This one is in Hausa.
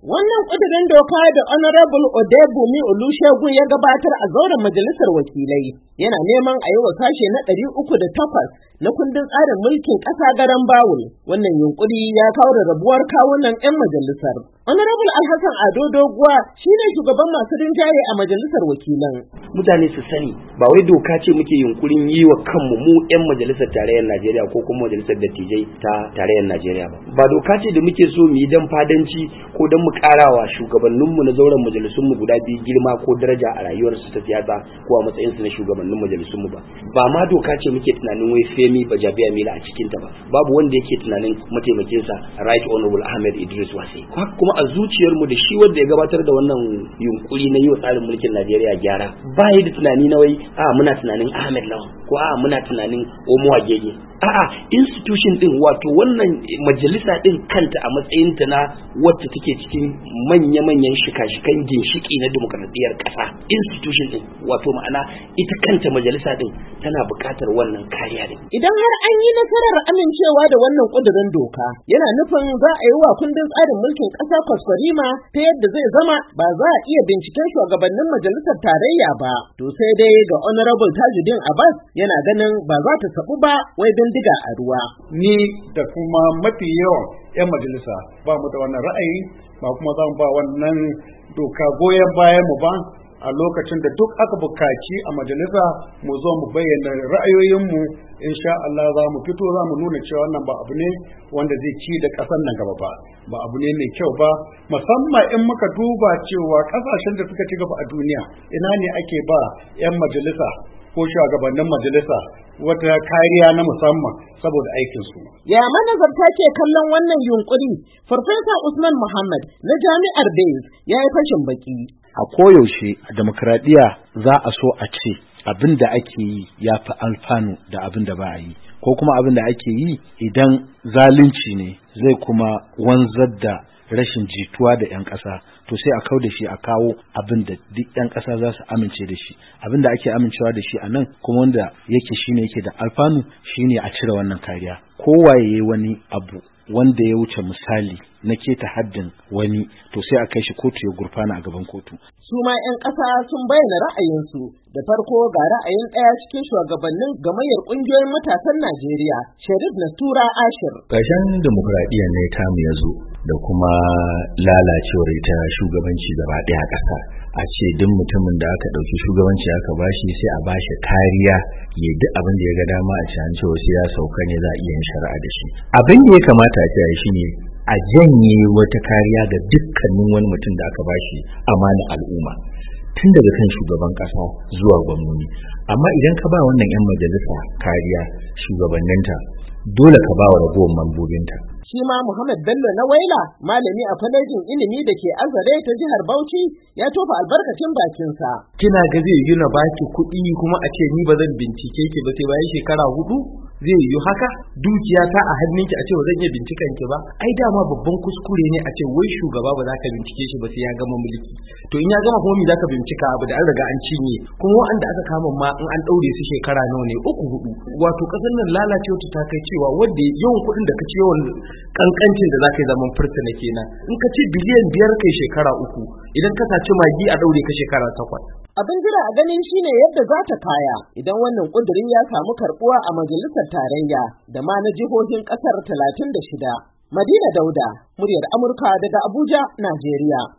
Wannan ƙudurin doka da Honorable Odebumi Olusegun ya gabatar a zauren majalisar wakilai yana neman a yi wa sashe na 308 na kundin tsarin mulkin ƙasa garan bawul. Wannan yunkuri ya kawo rarrabuwar kawunan 'yan majalisar. Honorable Alhassan Ado Doguwa shine shugaban masu rinjaye a majalisar wakilan. Mutane su sani ba wai doka ce muke yunkurin yi wa kanmu mu 'yan majalisar tarayyar Najeriya ko kuma majalisar dattijai ta tarayyar Najeriya ba doka ce da muke so mu yi dan fadanci ko dan mu karawa shugabanninmu na zauren majalisunmu guda biyu girma ko daraja a rayuwarsu ta siyasa ko a matsayinsu na shugabannin majalisunmu ba ma doka ce muke tunanin wai Femi Bajabiya Mila a cikin ta ba. Babu wanda yake tunanin mataimakinsa Right Honorable Ahmed Idris Wase. Kuma a zuciyarmu da shi wanda ya gabatar da wannan yunkuri na yi wa tsarin mulkin Najeriya gyara ba yi da tunani na wai muna tunanin Ahmed Lawan ko muna tunanin Omo Agege. Institution din wato wannan majalisa din kanta a matsayinta na wacce take cikin manya-manyan shika-shikan ginshiki na demokradiyyar ƙasa. Institution din wato ma'ana ita kanta majalisa din tana buƙatar wannan kariya din. Idan har an yi nasarar amincewa da wannan ƙudurin doka yana nufin za a yi wa kundin tsarin mulkin ƙasa kwaskwarima ta yadda zai zama ba za a iya binciken shugabannin majalisar tarayya ba. To sai dai ga Honorable Tajuddin Abbas yana ganin ba za ta sabu ba wai bindiga a ruwa. Ni da kuma mafi yawan 'yan majalisa ba mu da wannan ra'ayi ba kuma za mu ba wannan doka goyon bayan mu ba a lokacin da duk aka bukaci a majalisa mu zo mu bayyana ra'ayoyinmu insha Allah za mu fito za mu nuna cewa wannan ba abu ne wanda zai ci da ƙasar nan gaba ba abu ne mai kyau ba, musamman in muka duba cewa ƙasashen da suka ci gaba a duniya ina ne ake ba 'yan majalisa ko shugabannin majalisa wata kariya na musamman saboda aikinsu. Ya manazarta ke kallon wannan yunkuri, Farfesa Usman Muhammad na Jami'ar Bayes ya yi fashin baki. A koyaushe a demokradiyya za a so a ce abin da ake yi ya fi alfanu da abin da ba a yi, ko kuma abin da ake yi idan zalunci ne zai kuma wanzar da rashin jituwa da 'yan ƙasa, to sai a kau da shi a kawo abin da duk 'yan ƙasa za su amince da shi. Abin da ake amincewa da shi a nan kuma wanda yake shine yake da alfanu shine a cire wannan kariya. Kowaye wani abu wanda ya wuce misali na keta haddin wani, to sai a kai shi kotu ya gurfana a gaban kotu. Su ma 'yan ƙasa sun bayyana ra'ayinsu. Da farko ga ra'ayin ɗaya cikin shugabannin gamayyar ƙungiyoyin matasan Najeriya, Sharif Nastura Ashir. Ƙarshen demokuraɗiyyar ne tamu ya zo da kuma lalacewar ita shugabanci gaba ɗaya a ƙasa. A ce duk mutumin da aka ɗauki shugabanci aka bashi sai a bashi kariya ya duk abin da ya ga dama a cikin cewa sai ya sauka ne za a iya yin shari'a da shi. Abin da ya kamata a ce shi ne a janye wata kariya ga dukkanin wani mutum da aka bashi amana al'umma, tun daga kan shugaban ƙasa zuwa gwamnati. Amma idan ka ba wannan 'yan majalisa kariya shugabanninta, dole ka ba wa ragowar mambobinta. Shi ma Muhammad Bello na Waila, malami a kwalejin ilimi da ke Azare ta jihar Bauchi, ya tofa albarkacin bakinsa. Kina ga zai yi na baki kuɗi kuma a ce ni ba zan bincike ki ba sai bayan shekara 4? Zai yi haka? Dukiya ta a hannunki a ce ba zan iya binciken ki ba? Ai dama babban kuskure ne a ce wai shugaba ba za ka bincike shi ba sai ya gama mulki. To in ya gama kuma me za ka bincika abu da an riga an cinye? Kuma waɗanda aka kama ma in an ɗaure su shekara nawa ne? 3-4. Wato ƙasar nan lalacewa ta kai cewa wanda yawan kuɗin da ka ci yawan kankancin da za ka yi zaman fursuna kenan. In ka ci biliyan 5 kai shekara 3, idan ka saci magi a ɗaure ka shekara 8. Abin jira a ganin shine yadda za ta kaya idan wannan ƙudurin ya samu karɓuwa a majalisar tarayya da ma na jihohin ƙasar 36. Madina Dauda, muryar Amurka daga Abuja, Najeriya.